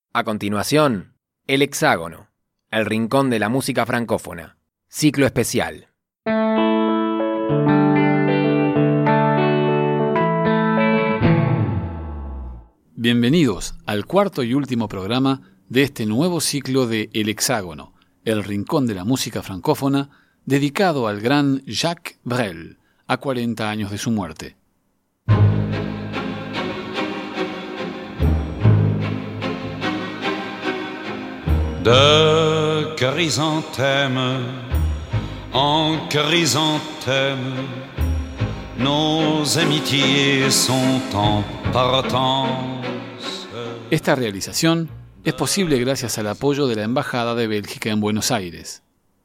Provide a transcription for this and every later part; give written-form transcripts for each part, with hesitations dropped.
A continuación, El Hexágono, el rincón de la música francófona, ciclo especial. Bienvenidos al cuarto y último programa de este nuevo ciclo de El Hexágono, el rincón de la música francófona, dedicado al gran Jacques Brel, a 40 años de su muerte. De chrysanthème en chrysanthème, nos amitiés sont en partance. Esta realización es posible gracias al apoyo de la Embajada de Bélgica en Buenos Aires.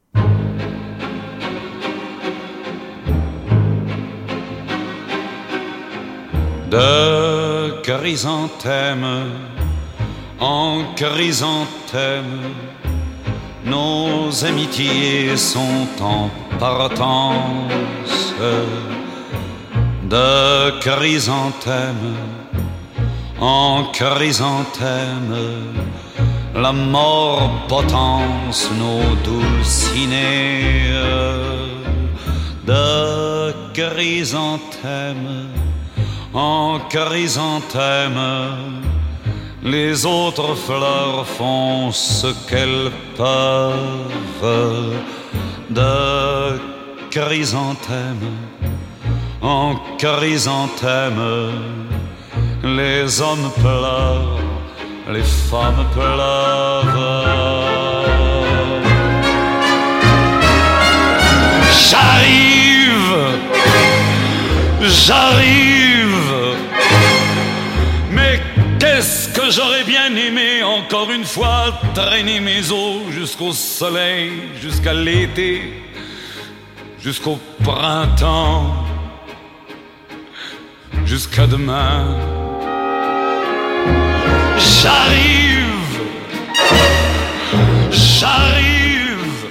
De chrysanthème en chrysanthème, nos amitiés sont en partance. De chrysanthème en chrysanthème, la mort potence nos dulcinées. De chrysanthème en chrysanthème, les autres fleurs font ce qu'elles peuvent. De chrysanthème en chrysanthème, les hommes pleurent, les femmes pleurent. J'arrive, mais qu'est-ce que j'aurais bien aimé encore une fois traîner mes os jusqu'au soleil, jusqu'à l'été, jusqu'au printemps, jusqu'à demain. J'arrive,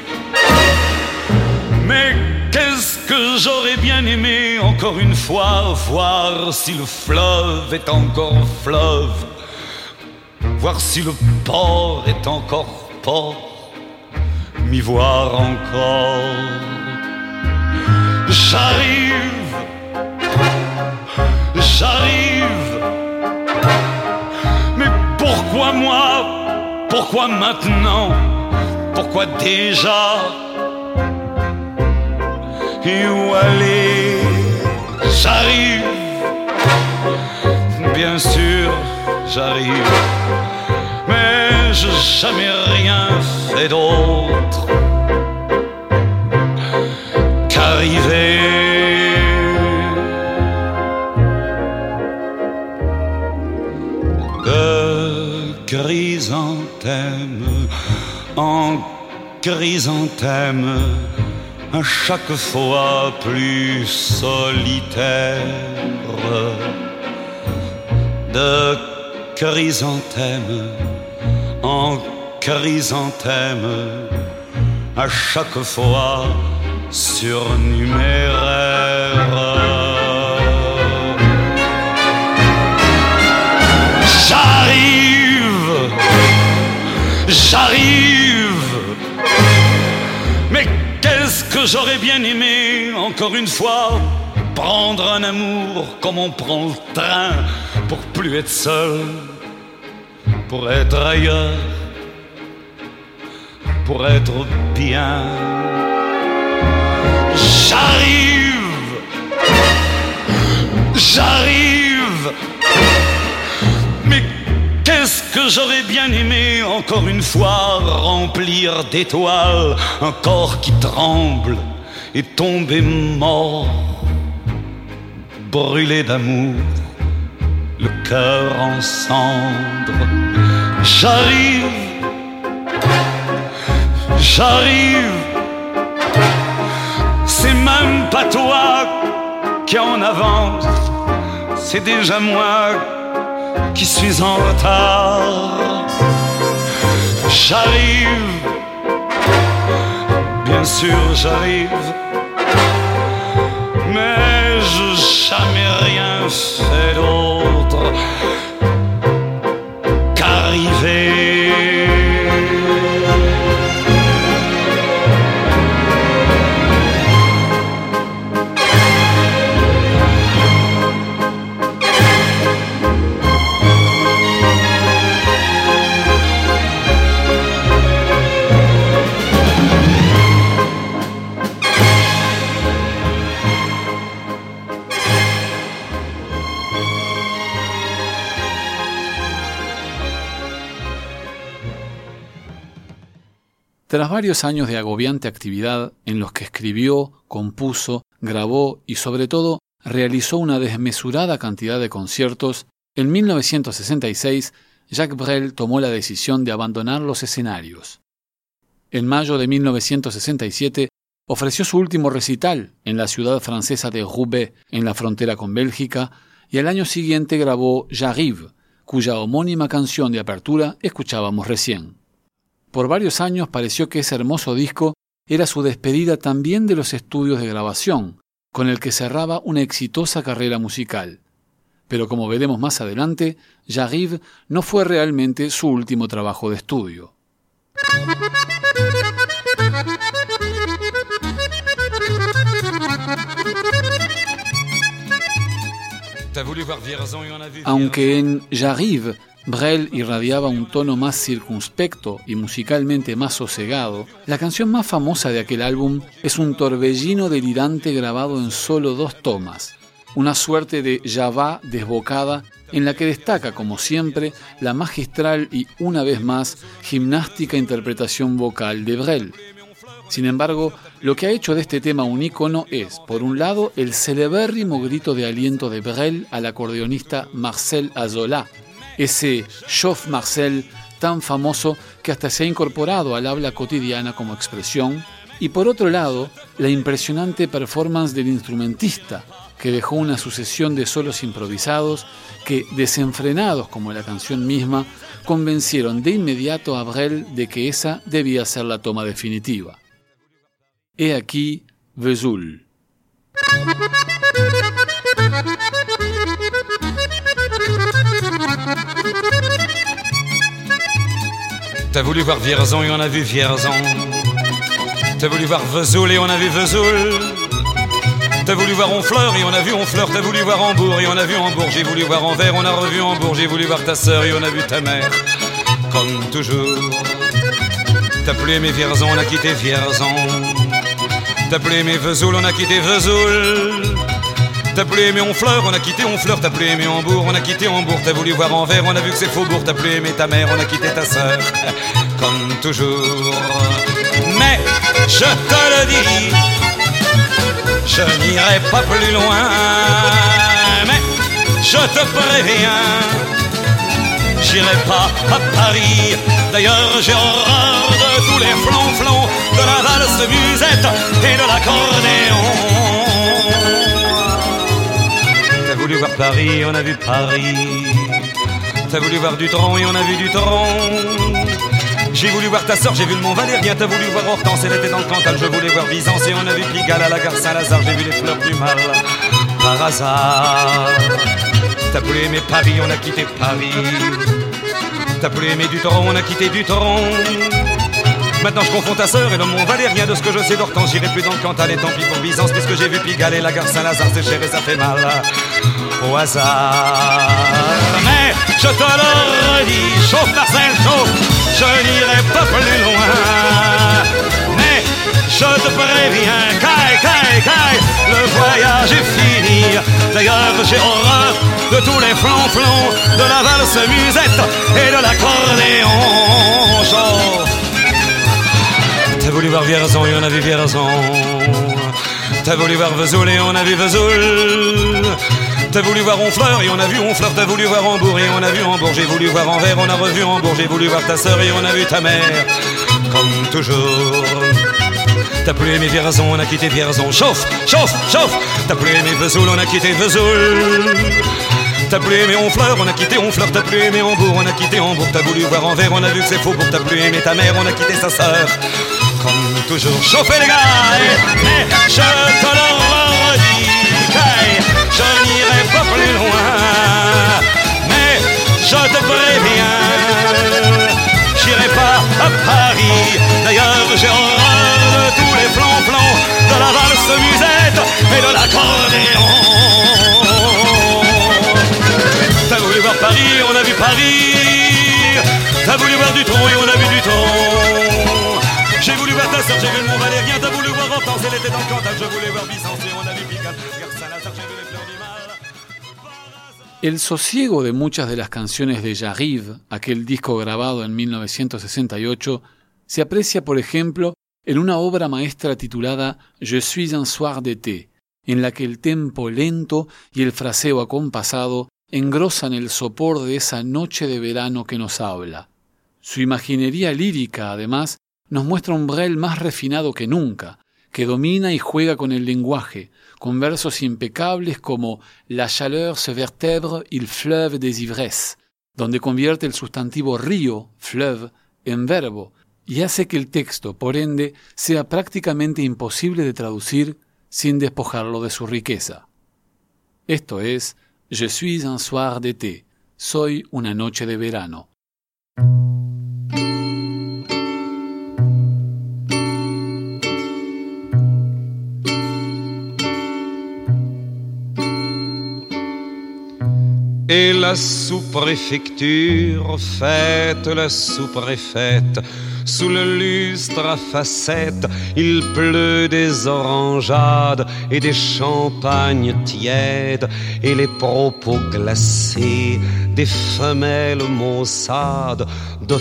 mais qu'est-ce que j'aurais bien aimé encore une fois voir si le fleuve est encore fleuve, voir si le port est encore port, m'y voir encore. J'arrive, mais pourquoi moi, pourquoi maintenant, pourquoi déjà? Et où aller? J'arrive, bien sûr j'arrive, mais je n'ai jamais rien fait d'autre qu'arriver. De chrysanthème en chrysanthème, à chaque fois plus solitaire. De chrysanthème en chrysanthème, à chaque fois surnuméraire. J'arrive, mais qu'est-ce que j'aurais bien aimé encore une fois prendre un amour comme on prend le train, pour plus être seul, pour être ailleurs, pour être bien. J'arrive, mais qu'est-ce que j'aurais bien aimé encore une fois remplir d'étoiles un corps qui tremble et tomber mort, brûlé d'amour, le cœur en cendres. J'arrive, c'est même pas toi qui en avance, c'est déjà moi qui suis en retard. J'arrive, bien sûr j'arrive, mais je n'ai jamais rien fait d'autre qu'arriver. Tras varios años de agobiante actividad en los que escribió, compuso, grabó y sobre todo realizó una desmesurada cantidad de conciertos, en 1966 Jacques Brel tomó la decisión de abandonar los escenarios. En mayo de 1967 ofreció su último recital en la ciudad francesa de Roubaix, en la frontera con Bélgica, y al año siguiente grabó J'arrive, cuya homónima canción de apertura escuchábamos recién. Por varios años pareció que ese hermoso disco era su despedida también de los estudios de grabación, con el que cerraba una exitosa carrera musical. Pero como veremos más adelante, J'arrive no fue realmente su último trabajo de estudio. Aunque en J'arrive Brel irradiaba un tono más circunspecto y musicalmente más sosegado, la canción más famosa de aquel álbum es un torbellino delirante grabado en solo 2 tomas, una suerte de java desbocada en la que destaca, como siempre, la magistral y, una vez más, gimnástica interpretación vocal de Brel. Sin embargo, lo que ha hecho de este tema un ícono es, por un lado, el celebérrimo grito de aliento de Brel al acordeonista Marcel Azoulay, ese Chauffe Marcel tan famoso que hasta se ha incorporado al habla cotidiana como expresión, y por otro lado, la impresionante performance del instrumentista, que dejó una sucesión de solos improvisados que, desenfrenados como la canción misma, convencieron de inmediato a Brel de que esa debía ser la toma definitiva. He aquí Vesoul. T'as voulu voir Vierzon et on a vu Vierzon. T'as voulu voir Vesoul et on a vu Vesoul. T'as voulu voir Honfleur et on a vu Honfleur. T'as voulu voir Hambourg et on a vu Hambourg. J'ai voulu voir Anvers, on a revu Hambourg. J'ai voulu voir ta sœur et on a vu ta mère. Comme toujours. T'as plus aimé Vierzon, on a quitté Vierzon. T'as plus aimé Vesoul, on a quitté Vesoul. T'as plus aimé Honfleur, on a quitté Honfleur. T'as plus aimé Hambourg, on a quitté Hambourg. T'as voulu voir Anvers, on a vu que c'est Faubourg. T'as plus aimé ta mère, on a quitté ta sœur. Comme toujours. Mais je te le dis, je n'irai pas plus loin. Mais je te préviens, j'irai pas à Paris. D'ailleurs j'ai horreur de tous les flonflons, de la valse musette et de l'accordéon. T'as voulu voir Paris, on a vu Paris. T'as voulu voir Dutron et on a vu Dutron. J'ai voulu voir ta sœur, j'ai vu le Mont Valérien. T'as voulu voir Hortense, elle était dans le Cantal. Je voulais voir Byzance et on a vu Pigalle à la gare Saint-Lazare. J'ai vu les fleurs du mal par hasard. T'as plus aimé Paris, on a quitté Paris. T'as plus aimé Dutron, on a quitté Dutron. Maintenant je confonds ta sœur et le Mont Valérien. De ce que je sais d'Hortense, j'irai plus dans le Cantal. Et tant pis pour Byzance, puisque j'ai vu Pigalle et la gare Saint-Lazare. C'est cher et ça fait mal au hasard. Mais je te le redis, chauffe Marcel, chauffe. Je n'irai pas plus loin. Mais je te préviens, caille, caille, caille, le voyage est fini. D'ailleurs j'ai horreur de tous les flonflons, de la valse musette et de l'accordéon. Chauffe. T'as voulu voir Vierzon et on a vu Vierzon. T'as voulu voir Vesoul et on a vu Vesoul. T'as voulu voir Honfleur et on a vu Honfleur. T'as voulu voir Hambourg et on a vu Hambourg. J'ai voulu voir Anvers, on a revu Hambourg. J'ai voulu voir ta sœur et on a vu ta mère. Comme toujours. T'as plus aimé Vierzon, on a quitté Vierzon. Chauffe, chauffe, chauffe. T'as plus aimé Vesoul, on a quitté Vesoul. T'as plus aimé Honfleur, on a quitté Honfleur. T'as plus aimé Hambourg, on a quitté Hambourg. T'as voulu voir Anvers, on a vu que c'est Faubourg. T'as plus aimé ta mère, on a quitté sa sœur. Comme toujours. Chauffez les gars, mais je te le redis, je n'irai pas plus loin. Mais je te préviens, j'irai pas à Paris. D'ailleurs j'ai horreur de tous les flonflons, de la valse musette et de l'accordéon. T'as voulu voir Paris, on a vu Paris. T'as voulu voir Dutron et on a vu Dutron. J'ai voulu voir ta sœur, j'ai vu le Mont Valérien. T'as voulu voir Hortense, elle était dans le Cantal. Je voulais voir Byzance et on a vu Pigalle. Gare Saint-Lazare, j'ai vu les fleurs du mal. El sosiego de muchas de las canciones de J'arrive, aquel disco grabado en 1968, Se aprecia, por ejemplo, en una obra maestra titulada Je suis un soir d'été, en la que el tempo lento y el fraseo acompasado engrosan el sopor de esa noche de verano que nos habla. Su imaginería lírica, además, nos muestra un Brel más refinado que nunca, que domina y juega con el lenguaje, con versos impecables como La chaleur se vertèbre il fleuve des ivresses, donde convierte el sustantivo río, fleuve, en verbo, y hace que el texto, por ende, sea prácticamente imposible de traducir sin despojarlo de su riqueza. Esto es Je suis un soir d'été, soy una noche de verano. Et la sous-préfecture fête la sous-préfète. Sous le lustre à facettes, il pleut des orangeades et des champagnes tièdes et les propos glacés des femelles maussades de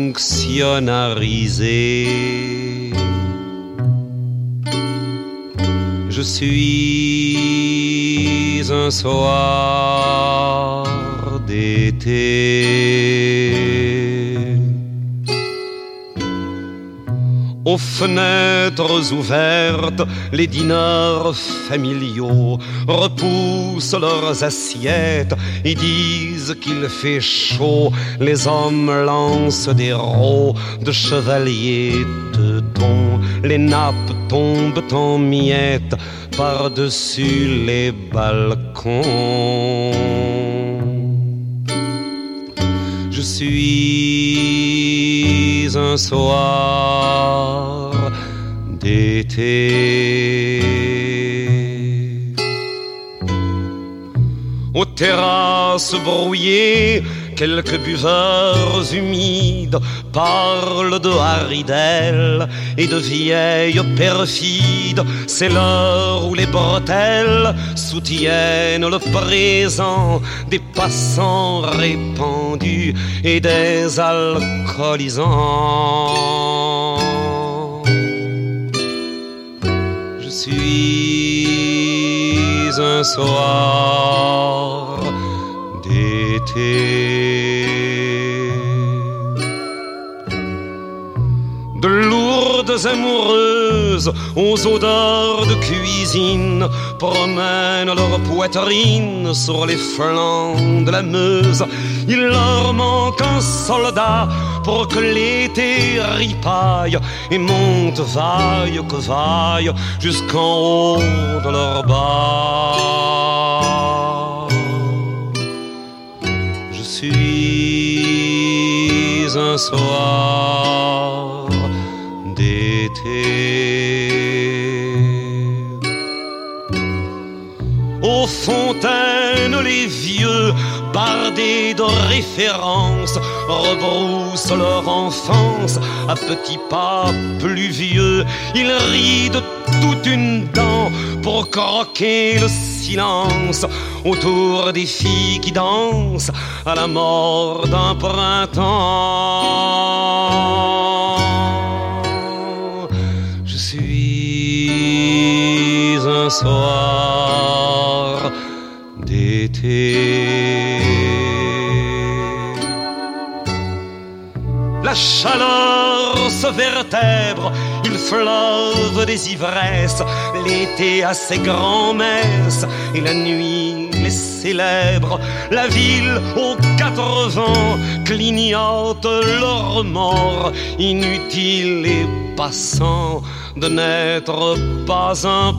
fonctionnariser. Je suis un soir d'été. Aux fenêtres ouvertes, les dîners familiaux repoussent leurs assiettes et disent qu'il fait chaud. Les hommes lancent des rots de chevaliers de don. Les nappes tombent en miettes par-dessus les balcons. Je suis un soir d'été. Aux terrasses brouillées, quelques buveurs humides parlent de haridelles et de vieilles perfides. C'est l'heure où les bretelles soutiennent le présent des passants répandus et des alcoolisants. Je suis un soir d'été. De lourdes amoureuses aux odeurs de cuisine promènent leur poitrine sur les flancs de la Meuse. Il leur manque un soldat pour que l'été ripaille et monte vaille que vaille jusqu'en haut de leur bas. Je suis un soir d'été. Aux fontaines, les vieux, bardés de références, rebroussent leur enfance à petits pas pluvieux. Ils rient de toute une dent pour croquer le silence autour des filles qui dansent à la mort d'un printemps. Je suis un soir d'été. La chaleur se vertèbre, il fleuve des ivresses. L'été a ses grands-messes et la nuit les célèbre. La ville aux 4 vents clignote le remords. Inutile et passant de n'être pas un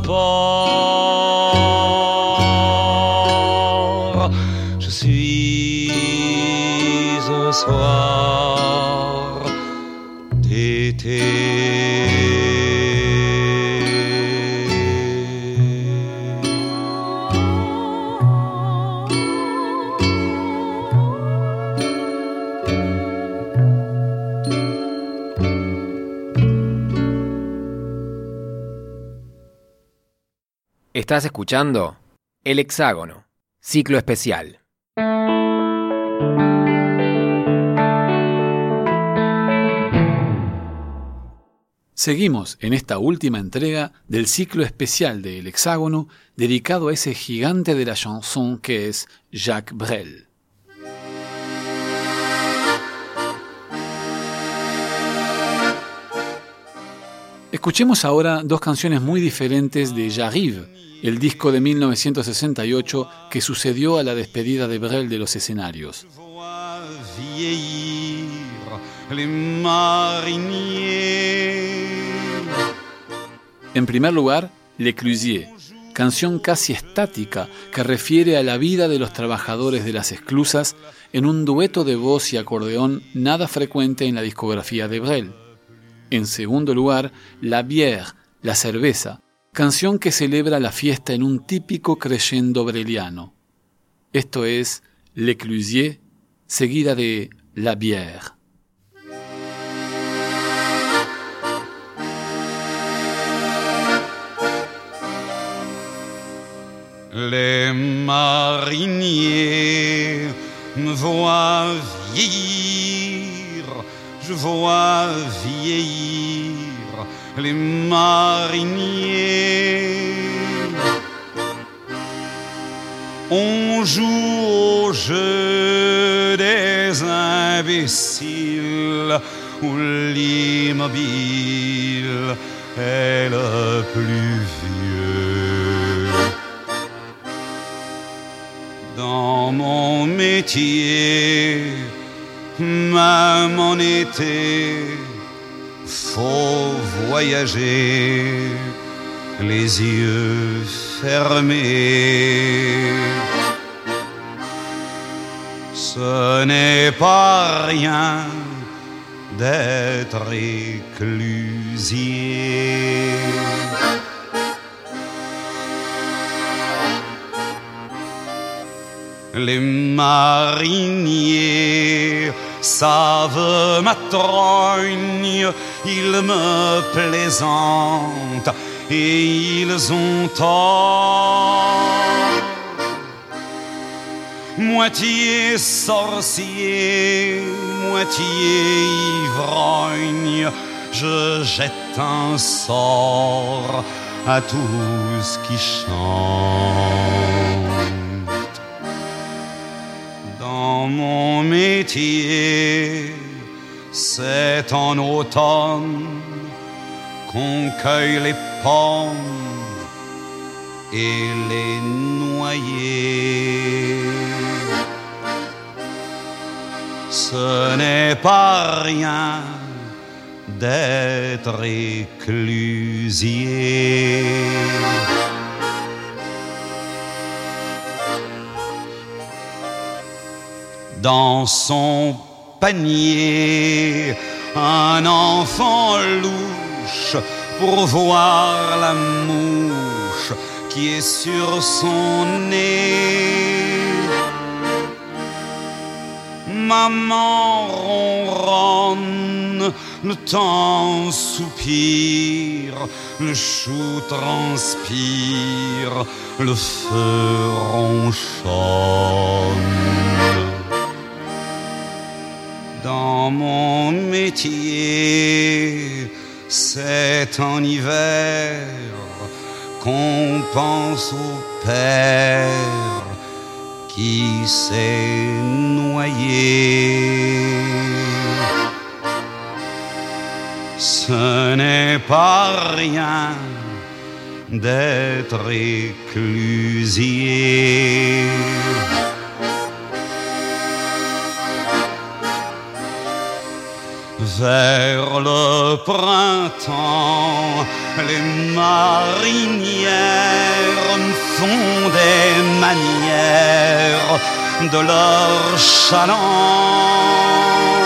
port. Je suis un soir d'été. Estás escuchando El Hexágono, ciclo especial. Seguimos en esta última entrega del ciclo especial de El Hexágono dedicado a ese gigante de la chanson que es Jacques Brel. Escuchemos ahora dos canciones muy diferentes de J'arrive, el disco de 1968 que sucedió a la despedida de Brel de los escenarios. En primer lugar, L'Éclusier, canción casi estática que refiere a la vida de los trabajadores de las esclusas en un dueto de voz y acordeón nada frecuente en la discografía de Brel. En segundo lugar, La Bière, la cerveza, canción que celebra la fiesta en un típico crescendo breliano. Esto es L'Éclusier, seguida de La Bière. Les mariniers me voient vieillir, je vois vieillir les mariniers. On joue au jeu des imbéciles où l'immobile est le plus vieux. Dans mon métier, même en été, faut voyager les yeux fermés. Ce n'est pas rien d'être éclusier. Les mariniers savent ma trogne, ils me plaisantent et ils ont tort. Moitié sorcier, moitié ivrogne, je jette un sort à tous qui chantent. Dans mon métier, c'est en automne qu'on cueille les pommes et les noyers. Ce n'est pas rien d'être éclusier. Dans son panier, un enfant louche pour voir la mouche qui est sur son nez. Maman ronronne, le temps soupire, le chou transpire, le feu ronchonne. Dans mon métier, c'est en hiver qu'on pense au père qui s'est noyé. Ce n'est pas rien d'être éclusier. Vers le printemps, les marinières me font des manières de leur chaland.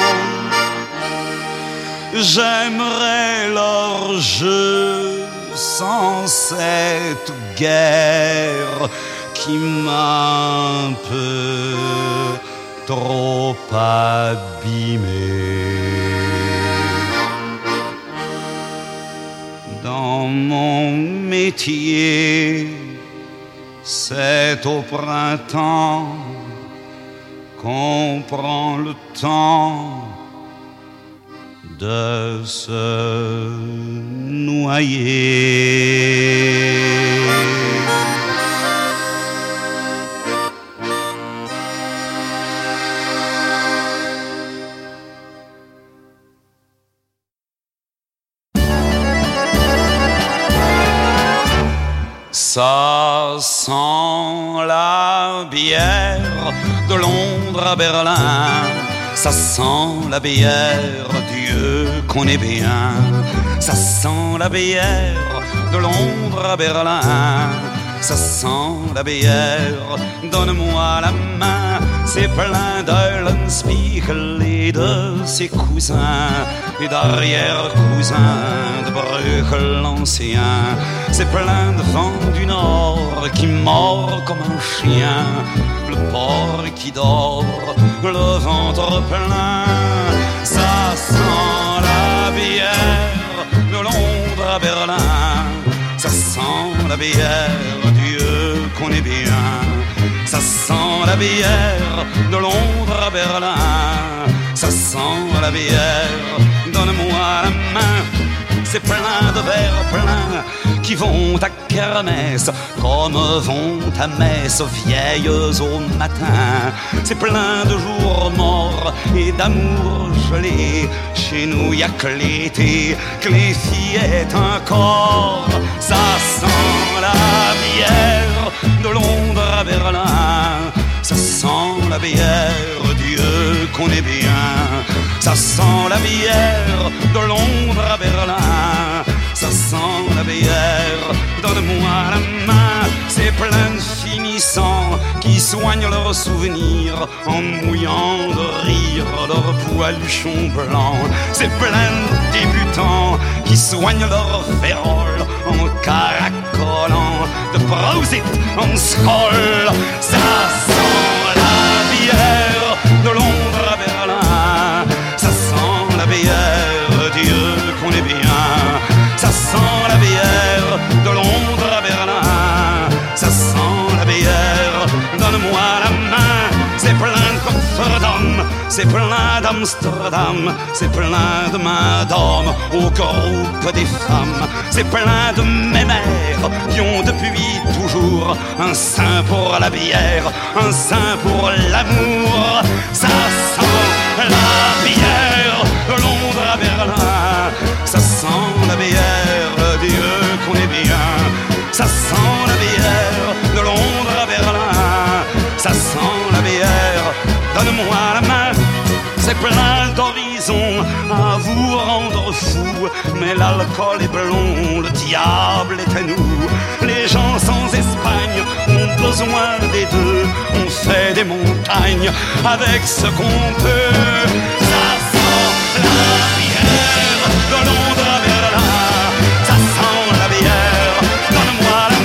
J'aimerais leur jeu sans cette guerre qui m'a un peu trop abîmé. Dans mon métier, c'est au printemps qu'on prend le temps de se noyer. Ça sent la bière de Londres à Berlin. Ça sent la bière, Dieu qu'on est bien. Ça sent la bière de Londres à Berlin. Ça sent la bière, donne-moi la main. C'est plein d'Eulenspiegel et de ses cousins et d'arrière-cousins de Bruegel l'ancien. C'est plein de vent du nord qui mord comme un chien, le porc qui dort, le ventre plein. Ça sent la bière de Londres à Berlin. Ça sent la bière, Dieu qu'on est bien. Ça sent la bière de Londres à Berlin. Ça sent la bière, donne-moi la main. C'est plein de verres pleins qui vont à kermesse comme vont à messe vieilles au matin. C'est plein de jours morts et d'amour gelé. Chez nous y a que l'été, que les fillettes encore. Ça sent la bière de Londres à Berlin. Ça sent la bière, Dieu qu'on est bien. Ça sent la bière de Londres à Berlin. Ça sent la bière, donne-moi la main. C'est plein de finissants qui soignent leurs souvenirs en mouillant de rire leurs poiluchons blancs. C'est plein de débutants qui soignent leurs féroles en caracolant de Prosit en Skoll. Ça sent la bière de Londres à Berlin. Ça sent la bière, Dieu qu'on est bien. Ça sent la bière de Londres à Berlin. Ça sent la bière, donne-moi la main. C'est plein de Cofferdam, c'est plein d'Amsterdam, c'est plein de mains d'hommes au groupe des femmes. C'est plein de mémères qui ont depuis toujours un sein pour la bière, un sein pour l'amour. Ça sent la bière de Londres à Berlin. Ça sent la bière, Dieu qu'on est bien. Ça sent la bière de Londres à Berlin. Ça sent la bière, donne-moi la main. C'est plein d'horizons à vous rendre fou, mais l'alcool est blond, le diable est à nous. Les gens sans Espagne ont besoin des deux. On fait des montagnes avec ce qu'on peut. Ça sent la bière de Londres à Berlin. Ça sent la bière, donne-moi la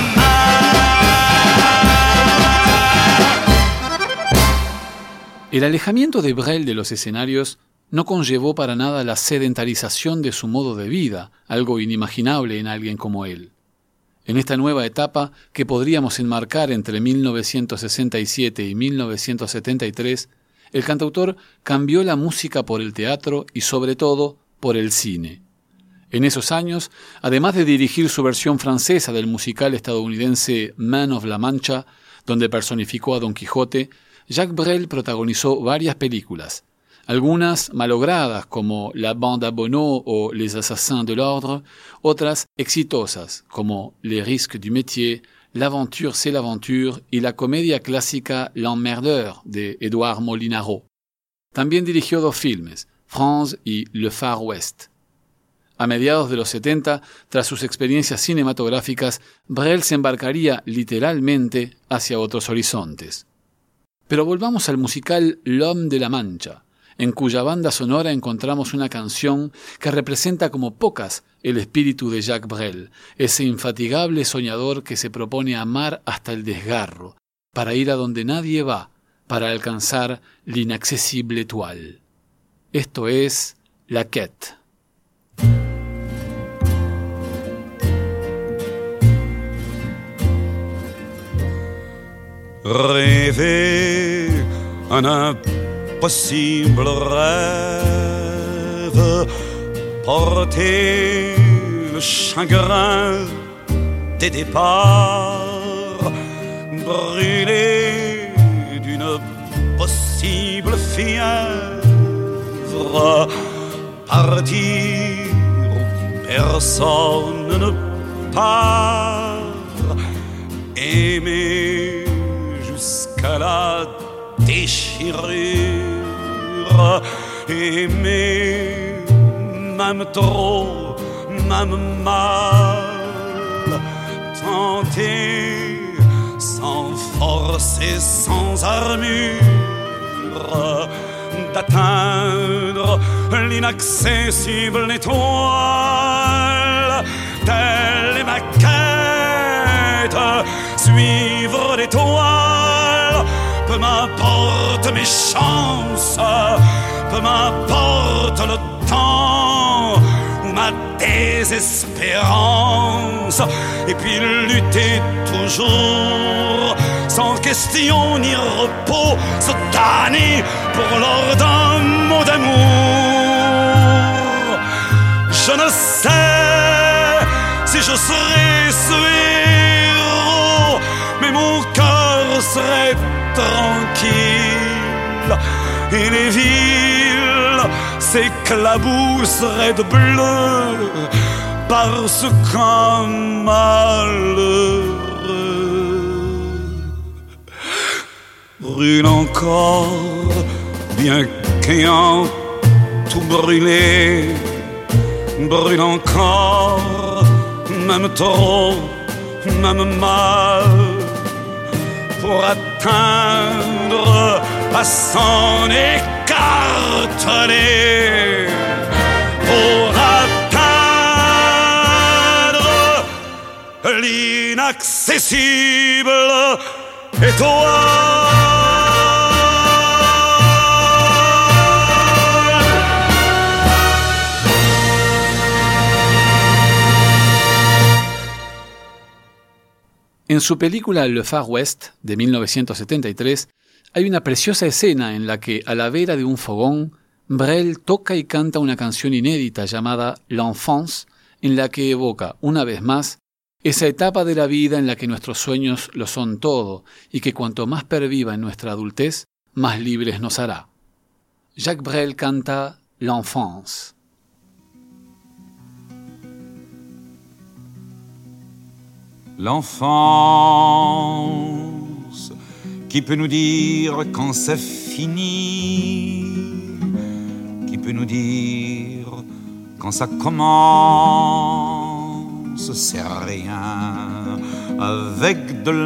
main. El alejamiento de Brel de los escenarios no conllevó para nada la sedentarización de su modo de vida, algo inimaginable en alguien como él. En esta nueva etapa, que podríamos enmarcar entre 1967 y 1973, el cantautor cambió la música por el teatro y sobre todo por el cine. En esos años, además de dirigir su versión francesa del musical estadounidense Man of La Mancha, donde personificó a Don Quijote, Jacques Brel protagonizó varias películas, algunas malogradas como La Bande à Bonnot o Les Assassins de l'Ordre, otras exitosas como Les Risques du Métier, L'aventure c'est l'aventure y la comedia clásica L'Emmerdeur de Édouard Molinaro. También dirigió dos filmes, France y Le Far West. A mediados de los 70, tras sus experiencias cinematográficas, Brel se embarcaría literalmente hacia otros horizontes. Pero volvamos al musical L'Homme de la Mancha, en cuya banda sonora encontramos una canción que representa como pocas el espíritu de Jacques Brel, ese infatigable soñador que se propone amar hasta el desgarro, para ir a donde nadie va, para alcanzar l'inaccesible étoile. Esto es La Quête. Rêver un impossible rêve porter le chagrin des départs, brûler d'une possible fièvre, partir où personne ne part, aimer jusqu'à la déchirure, aimer même trop, même mal, tenter sans force et sans armure d'atteindre l'inaccessible étoile. Telle est ma quête, suivre l'étoile. Peu m'importe mes chances, peu m'importe le temps ou ma désespérance. Et puis lutter toujours, sans question ni repos, se damner pour l'or d'un mot d'amour. Je ne sais si je serai ce héros, mais mon cœur serait tranquille et les villes s'éclabousseraient de bleu parce qu'un malheureux brûle encore, bien qu'ayant tout brûlé, brûle encore, même trop, même mal, pour atteindre à s'en écarteler, pour atteindre l'inaccessible étoile. En su película Le Far West, de 1973, hay una preciosa escena en la que, a la vera de un fogón, Brel toca y canta una canción inédita llamada L'Enfance, en la que evoca, una vez más, esa etapa de la vida en la que nuestros sueños lo son todo y que cuanto más perviva en nuestra adultez, más libres nos hará. Jacques Brel canta L'Enfance. L'enfance, qui peut nous dire quand c'est fini, qui peut nous dire quand ça commence, c'est rien avec de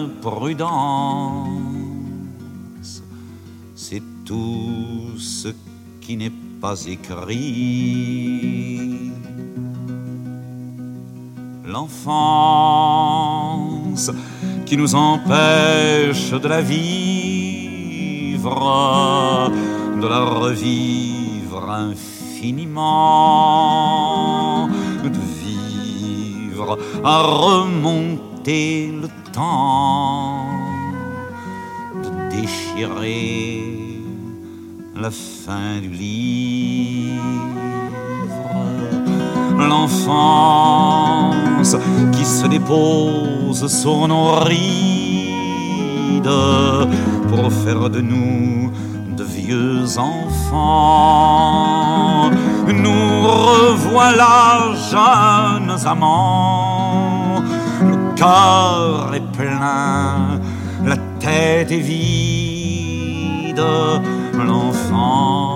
l'imprudence, c'est tout ce qui n'est pas écrit. L'enfance qui nous empêche de la vivre, de la revivre infiniment, de vivre à remonter le temps, de déchirer la fin du livre. L'enfance qui se dépose sur nos rides pour faire de nous de vieux enfants. Nous revoilà jeunes amants, le cœur est plein, la tête est vide. L'enfance,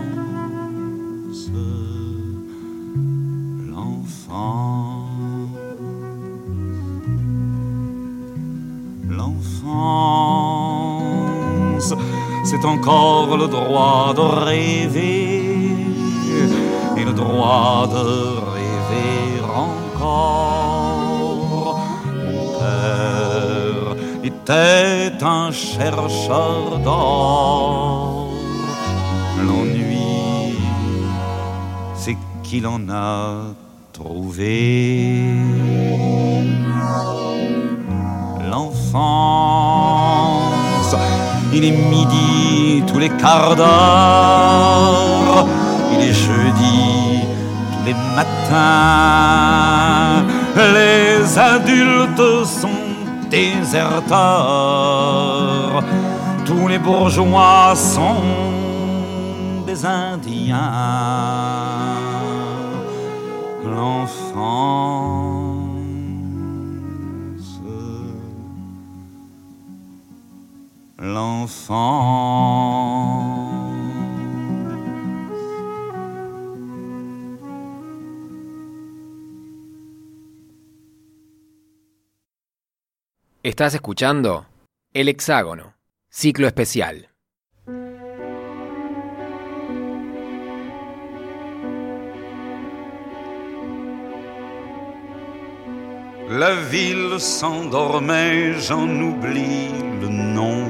c'est encore le droit de rêver et le droit de rêver encore. Mon père était un chercheur d'or. L'ennui, c'est qu'il en a trouvé. L'enfance, il est midi tous les quarts d'heure, il est jeudi les matins. Les adultes sont déserteurs, tous les bourgeois sont des Indiens. L'enfance. Estás escuchando El Hexágono, ciclo especial. La ville s'endormait, j'en oublie le nom.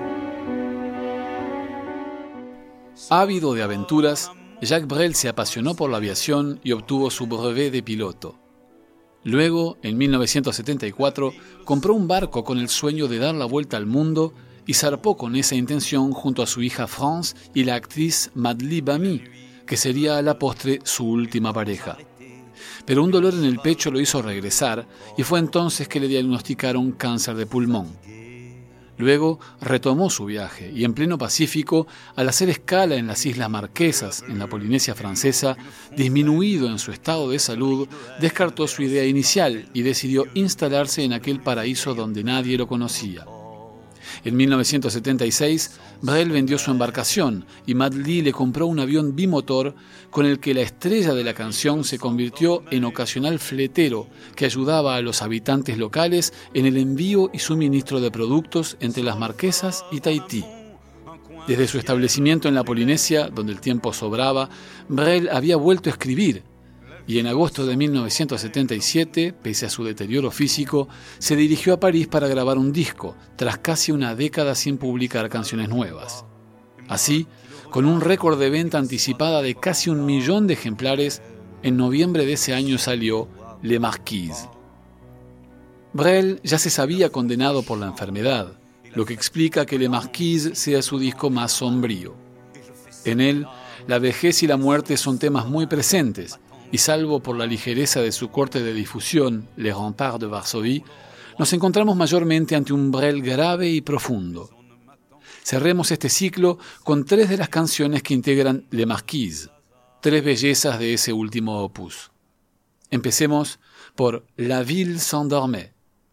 Ávido de aventuras, Jacques Brel se apasionó por la aviación y obtuvo su brevet de piloto. Luego, en 1974, compró un barco con el sueño de dar la vuelta al mundo y zarpó con esa intención junto a su hija France y la actriz Madly Bamy, que sería a la postre su última pareja. Pero un dolor en el pecho lo hizo regresar y fue entonces que le diagnosticaron cáncer de pulmón. Luego retomó su viaje y en pleno Pacífico, al hacer escala en las Islas Marquesas, en la Polinesia Francesa, disminuido en su estado de salud, descartó su idea inicial y decidió instalarse en aquel paraíso donde nadie lo conocía. En 1976, Brel vendió su embarcación y Madly le compró un avión bimotor con el que la estrella de la canción se convirtió en ocasional fletero que ayudaba a los habitantes locales en el envío y suministro de productos entre las Marquesas y Tahití. Desde su establecimiento en la Polinesia, donde el tiempo sobraba, Brel había vuelto a escribir, y en agosto de 1977, pese a su deterioro físico, se dirigió a París para grabar un disco, tras casi una década sin publicar canciones nuevas. Así, con un récord de venta anticipada de casi 1 millón de ejemplares, en noviembre de ese año salió Le Marquise. Brel ya se sabía condenado por la enfermedad, lo que explica que Le Marquise sea su disco más sombrío. En él, la vejez y la muerte son temas muy presentes, y salvo por la ligereza de su corte de difusión, Les Remparts de Varsovie, nos encontramos mayormente ante un Brel grave y profundo. Cerremos este ciclo con 3 de las canciones que integran Le Marquise, 3 bellezas de ese último opus. Empecemos por La ville s'endormait.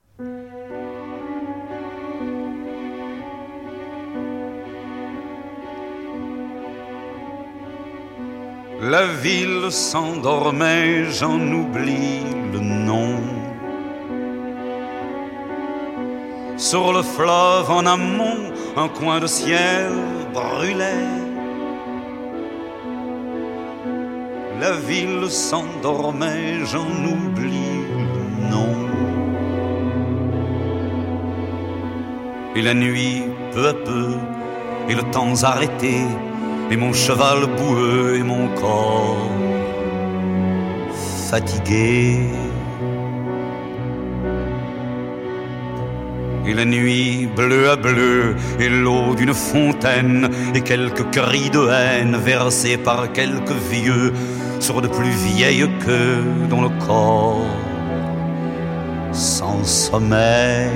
La ville s'endormait, j'en oublie le nom. Sur le fleuve en amont, un coin de ciel brûlait. La ville s'endormait, j'en oublie le nom. Et la nuit, peu à peu, et le temps arrêté, et mon cheval boueux et mon corps fatigué. Et la nuit bleue à bleu, et l'eau d'une fontaine, et quelques cris de haine versés par quelques vieux sur de plus vieilles queues dont le corps sans sommeil.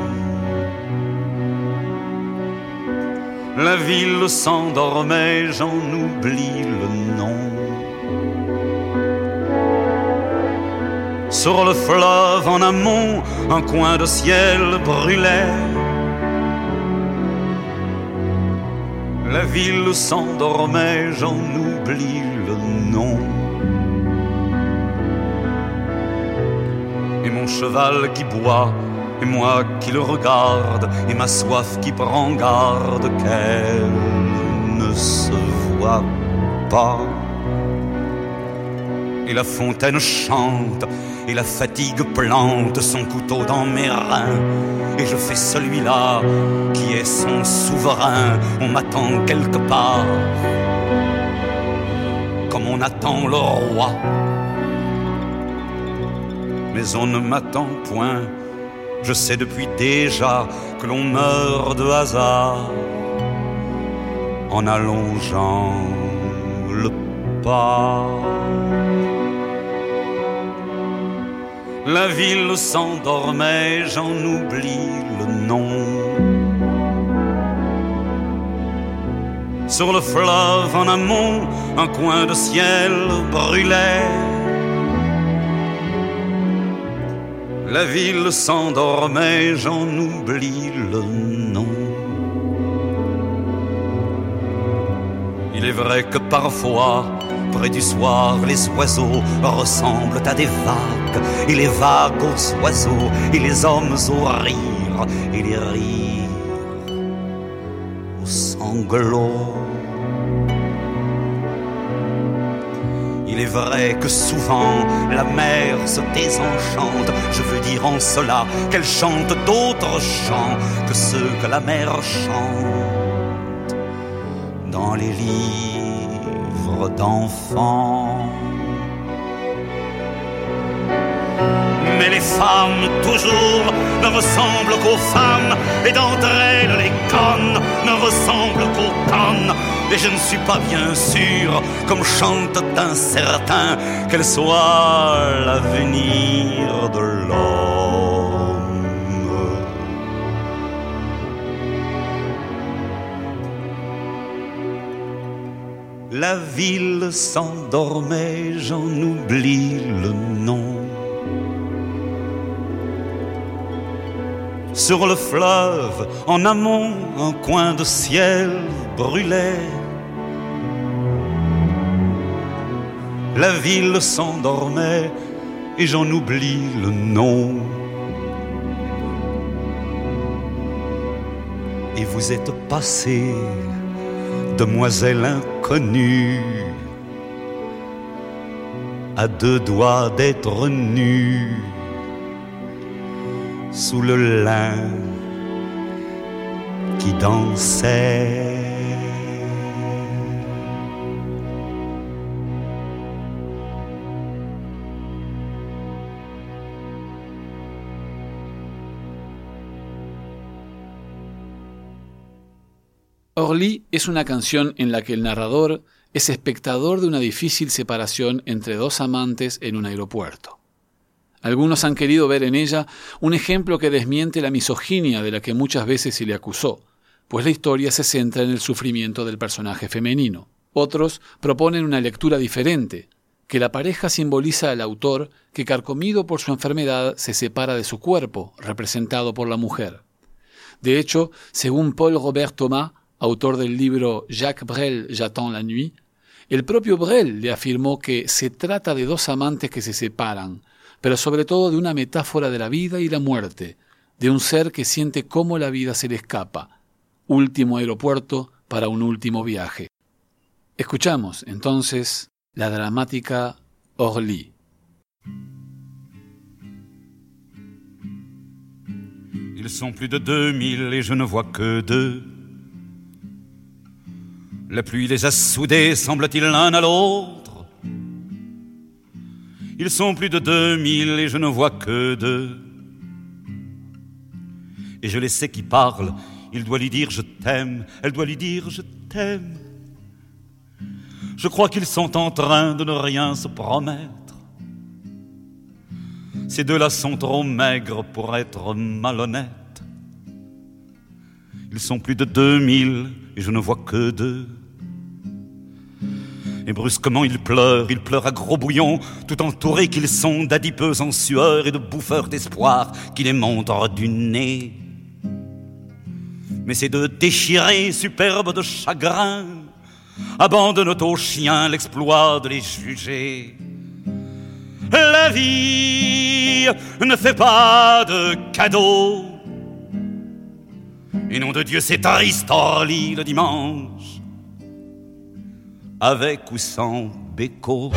La ville s'endormait, j'en oublie le nom. Sur le fleuve en amont, un coin de ciel brûlait. La ville s'endormait, j'en oublie le nom. Et mon cheval qui boit, et moi qui le regarde, et ma soif qui prend garde qu'elle ne se voit pas. Et la fontaine chante, et la fatigue plante son couteau dans mes reins, et je fais celui-là qui est son souverain. On m'attend quelque part, comme on attend le roi, mais on ne m'attend point. Je sais depuis déjà que l'on meurt de hasard en allongeant le pas. La ville s'endormait, j'en oublie le nom. Sur le fleuve en amont, un coin de ciel brûlait. La ville s'endormait, j'en oublie le nom. Il est vrai que parfois, près du soir, les oiseaux ressemblent à des vagues, et les vagues aux oiseaux, et les hommes aux rires, et les rires aux sanglots. Il est vrai que souvent la mer se désenchante, je veux dire en cela qu'elle chante d'autres chants que ceux que la mer chante dans les livres d'enfants. Mais les femmes toujours ne ressemblent qu'aux femmes, et d'entre elles les connes ne ressemblent qu'aux connes. Et je ne suis pas bien sûr, comme chante un certain, qu'elle soit l'avenir de l'homme. La ville s'endormait, j'en oublie le nom. Sur le fleuve, en amont, un coin de ciel brûlait. La ville s'endormait et j'en oublie le nom. Et vous êtes passée, demoiselle inconnue, à deux doigts d'être nue, sous le lin qui dansait. Orly es una canción en la que el narrador es espectador de una difícil separación entre dos amantes en un aeropuerto. Algunos han querido ver en ella un ejemplo que desmiente la misoginia de la que muchas veces se le acusó, pues la historia se centra en el sufrimiento del personaje femenino. Otros proponen una lectura diferente, que la pareja simboliza al autor que, carcomido por su enfermedad, se separa de su cuerpo, representado por la mujer. De hecho, según Paul Robert Thomas, autor del libro Jacques Brel, J'attends la nuit, el propio Brel le afirmó que se trata de dos amantes que se separan, pero sobre todo de una metáfora de la vida y la muerte, de un ser que siente cómo la vida se le escapa. Último aeropuerto para un último viaje. Escuchamos, entonces, la dramática Orly. Ils sont plus de 2000 et je ne vois que deux. La pluie les a soudés, semble-t-il, l'un à l'autre. Ils sont plus de 2000 et je ne vois que deux. Et je les sais qui parlent. Il doit lui dire je t'aime, elle doit lui dire je t'aime. Je crois qu'ils sont en train de ne rien se promettre. Ces deux-là sont trop maigres pour être malhonnêtes. Ils sont plus de 2000 et je ne vois que deux. Et brusquement ils pleurent à gros bouillons, tout entourés qu'ils sont d'adipeux en sueur et de bouffeurs d'espoir qui les montrent du nez. Mais ces deux déchirés, superbes de chagrin, abandonnent aux chiens l'exploit de les juger. La vie ne fait pas de cadeaux. Et nom de Dieu, c'est triste Orly le dimanche, avec ou sans béco.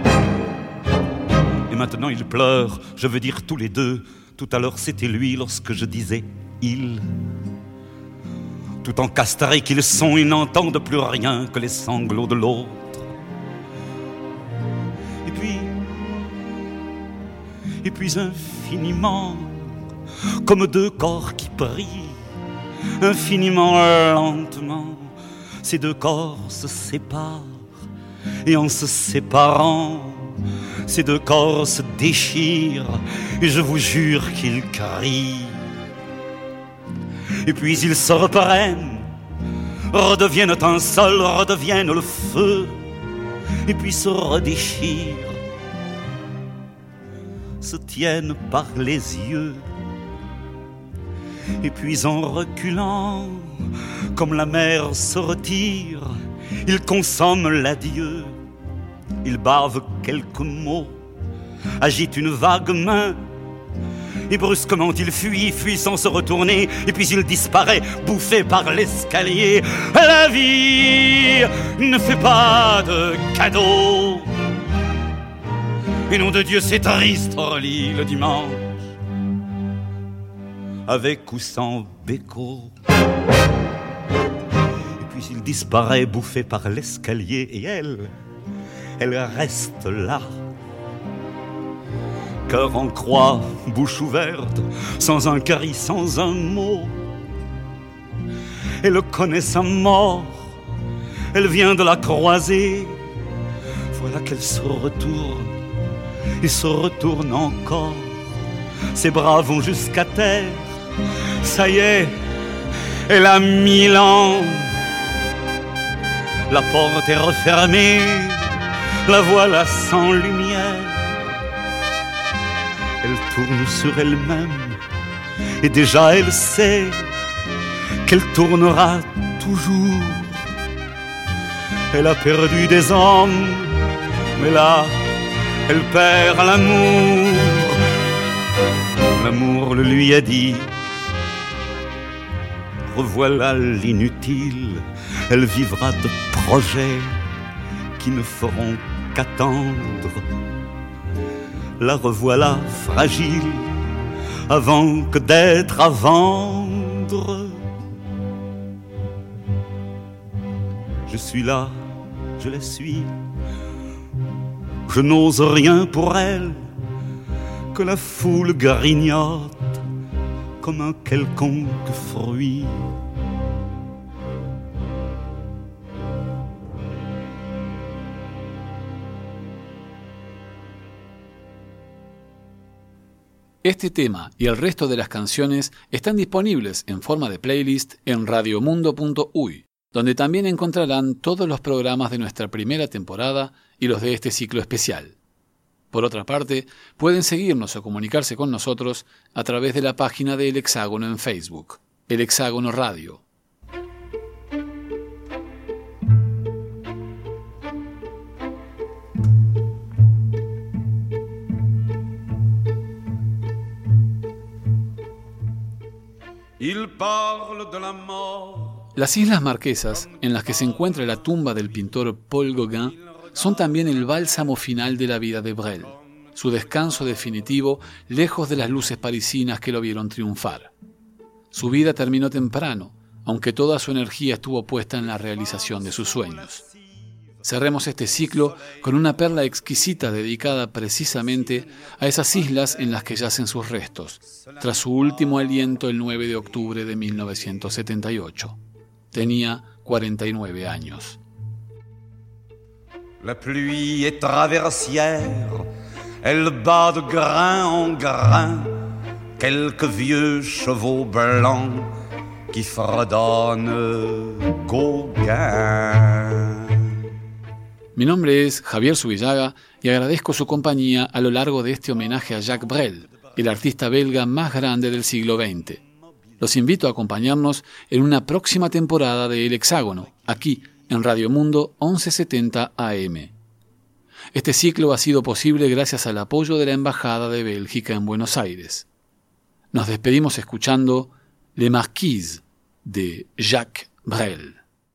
Et maintenant ils pleurent, je veux dire tous les deux. Tout à l'heure c'était lui lorsque je disais il. Tout encastrés qu'ils sont, ils n'entendent plus rien que les sanglots de l'autre. Et puis infiniment, comme deux corps qui prient, infiniment lentement, ces deux corps se séparent. Et en se séparant, Ces deux corps se déchirent et je vous jure qu'ils crient. Et puis ils se reprennent, redeviennent un seul, redeviennent le feu, et puis se redéchirent, se tiennent par les yeux. Et puis en reculant, comme la mer se retire, ils consomment l'adieu. Ils bavent quelques mots, agitent une vague main, et brusquement il fuit, fuit sans se retourner, et puis il disparaît, bouffé par l'escalier. La vie ne fait pas de cadeaux, et nom de Dieu c'est triste, Orly, le dimanche, avec ou sans béco. Et puis il disparaît, bouffé par l'escalier, et elle reste là, cœur en croix, bouche ouverte, sans un cri, sans un mot. Elle connaît sa mort, elle vient de la croiser. Voilà qu'elle se retourne et se retourne encore. Ses bras vont jusqu'à terre, ça y est, elle a 1000 ans. La porte est refermée, la voilà sans lumière. Elle tourne sur elle-même et déjà elle sait qu'elle tournera toujours. Elle a perdu des hommes, mais là, elle perd l'amour. L'amour le lui a dit, revoilà l'inutile. Elle vivra de projets qui ne feront qu'attendre. La revoilà fragile avant que d'être à vendre. Je suis là, je la suis. Je n'ose rien pour elle, que la foule grignote comme un quelconque fruit. Este tema y el resto de las canciones están disponibles en forma de playlist en radiomundo.uy, donde también encontrarán todos los programas de nuestra primera temporada y los de este ciclo especial. Por otra parte, pueden seguirnos o comunicarse con nosotros a través de la página de El Hexágono en Facebook, El Hexágono Radio. Las Islas Marquesas, en las que se encuentra la tumba del pintor Paul Gauguin, son también el bálsamo final de la vida de Brel, su descanso definitivo lejos de las luces parisinas que lo vieron triunfar. Su vida terminó temprano, aunque toda su energía estuvo puesta en la realización de sus sueños. Cerremos este ciclo con una perla exquisita dedicada precisamente a esas islas en las que yacen sus restos, tras su último aliento el 9 de octubre de 1978. Tenía 49 años. La pluie est traversière, elle bat de grain en grain quelques vieux chevaux blancs qui fredonnent Gauguin. Mi nombre es Javier Zubillaga y agradezco su compañía a lo largo de este homenaje a Jacques Brel, el artista belga más grande del siglo XX. Los invito a acompañarnos en una próxima temporada de El Hexágono, aquí en Radio Mundo 1170 AM. Este ciclo ha sido posible gracias al apoyo de la Embajada de Bélgica en Buenos Aires. Nos despedimos escuchando Les Marquises de Jacques Brel.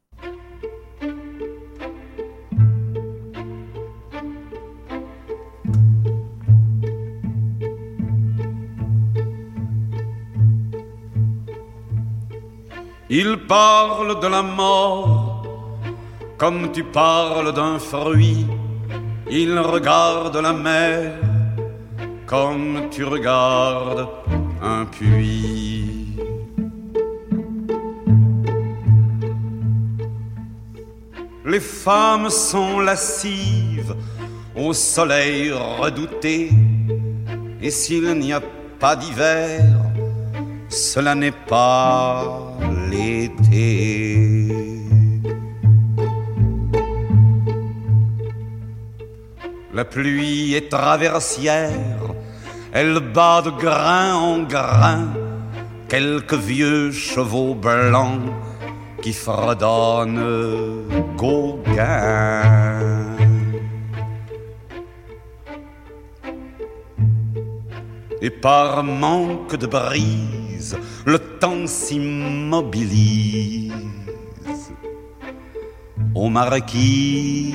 Il parle de la mort comme tu parles d'un fruit. Il regarde la mer comme tu regardes un puits. Les femmes sont lascives au soleil redouté. Et s'il n'y a pas d'hiver, cela n'est pas l'été. La pluie est traversière, elle bat de grain en grain quelques vieux chevaux blancs qui fredonnent Gauguin. Et par manque de brise, le temps s'immobilise aux marquises.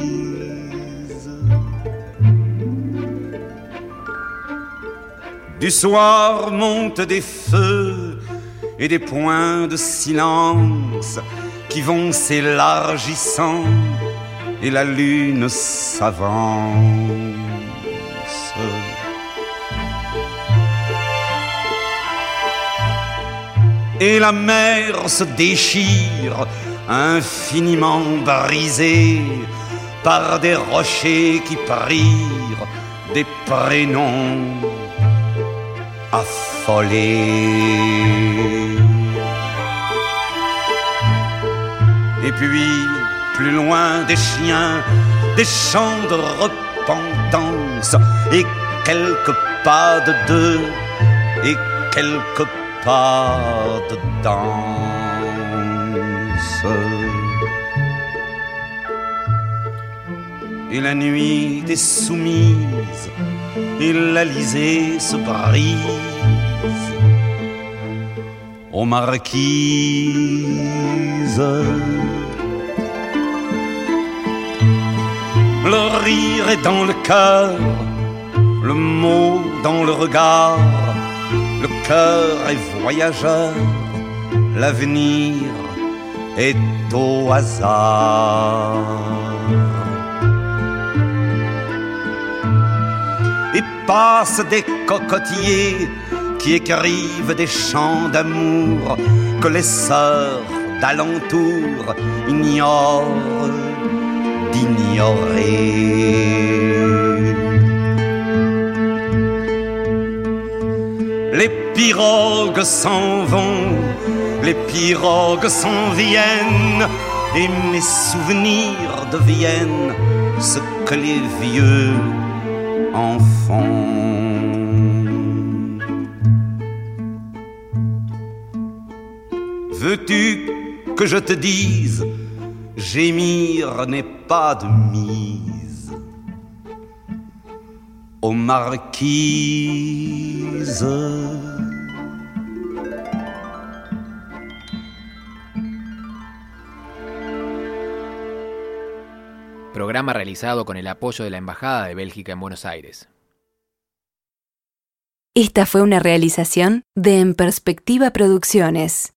Du soir montent des feux et des points de silence qui vont s'élargissant et la lune s'avance. Et la mer se déchire, infiniment brisée par des rochers qui prirent des prénoms affolés. Et puis, plus loin des chiens, des chants de repentance, et quelques pas de deux, et quelques pas de danse. Et la nuit est soumise, et l'Alizé se brise aux marquises. Le rire est dans le cœur, le mot dans le regard. Le cœur est voyageur, l'avenir est au hasard. Et passent des cocotiers qui écrivent des chants d'amour que les sœurs d'alentour ignorent d'ignorer. Les pirogues s'en vont, les pirogues s'en viennent, et mes souvenirs deviennent ce que les vieux en font. Veux-tu que je te dise, gémir n'est pas de mise aux marquises. Programa realizado con el apoyo de la Embajada de Bélgica en Buenos Aires. Esta fue una realización de En Perspectiva Producciones.